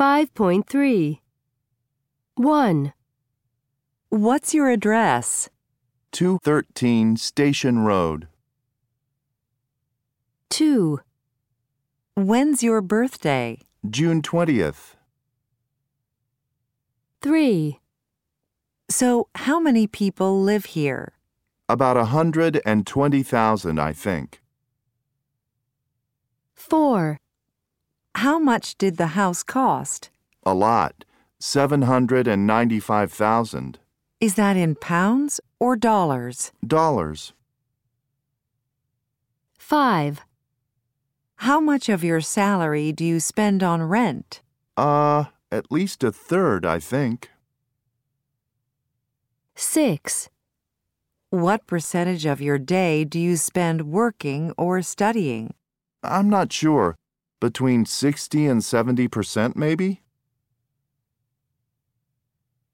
5.3. 1, What's your address? 213 Station Road. 2, When's your birthday? June 20th. 3, So, how many people live here? About 120,000, I think. 4, How much did the house cost? A lot. 795,000. Is that in pounds or dollars? Dollars. 5, How much of your salary do you spend on rent? At least a third, I think. 6, What percentage of your day do you spend working or studying? I'm not sure. Between 60 and 70%, maybe?